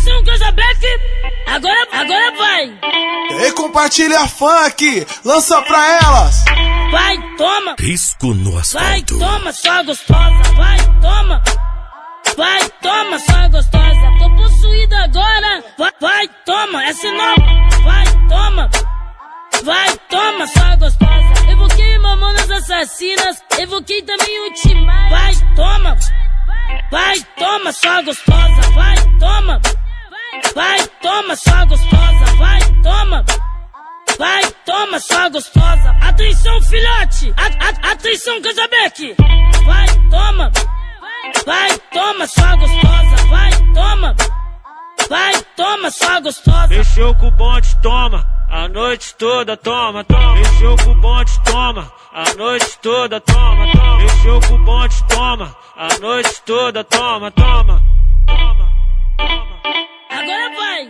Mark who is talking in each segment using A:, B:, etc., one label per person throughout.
A: Atenção, Casa Black, agora vai.
B: Ei, compartilha funk, lança pra elas.
A: Vai, toma.
C: Risco no asfalto.
A: Vai, toma, só gostosa. Vai, toma. Vai, toma, só gostosa. Tô possuída agora. Vai, toma, essa é nova. Vai, toma. Vai, toma, só gostosa. Evoquei mamonas assassinas, evoquei também o Timaya. Vai, toma. Vai, toma, só gostosa. Vai, toma. Vai, toma, só gostosa. Vai, toma. Vai, toma, só gostosa. Atenção, filhote. Atenção, Casabeck. Vai, toma. Vai, toma, só gostosa. Vai, toma. Vai, toma, só gostosa.
D: Mexeu com o bonde, toma. A noite toda, toma, toma. Mexeu com o bonde, toma. A noite toda, toma, toma. Mexeu com o bonde, toma. A noite toda, toma, toma. Toma, toma.
A: Agora vai.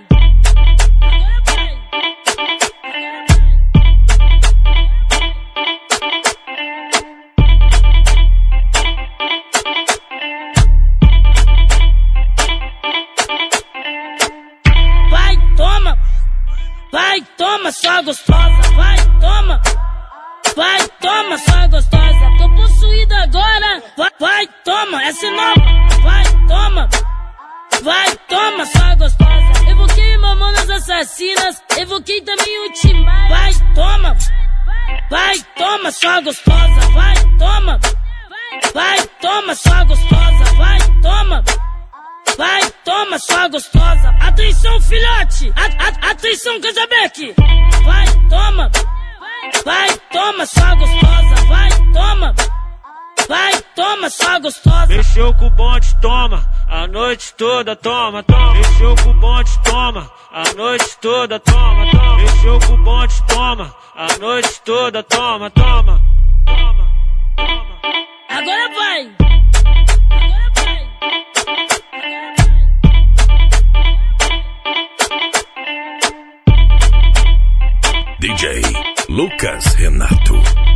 A: Vai, toma. Vai, toma, só gostosa. Vai, toma. Vai, toma, só gostosa. Tô possuída agora. Vai, toma, essa é nova. Vai, toma. Vai, toma, só gostosa. Evoquei mamonas assassinas, evoquei também o Timaya. Vai, toma. Vai, toma, só gostosa. Vai, toma. Vai, toma, só gostosa. Vai, toma. Vai, toma, só gostosa. Atenção, filhote. Atenção, Casabeck. Vai, toma. Vai, toma, só gostosa. Vai, toma. Vai, toma, só gostosa.
D: Mexeu com o bonde, toma. A noite toda, toma, toma. Mexeu com o bonde, toma. A noite toda, toma, toma. Mexeu com o bonde, toma. A noite toda, toma, toma. Toma, toma.
A: Agora vai.
C: DJ Lucas Renato.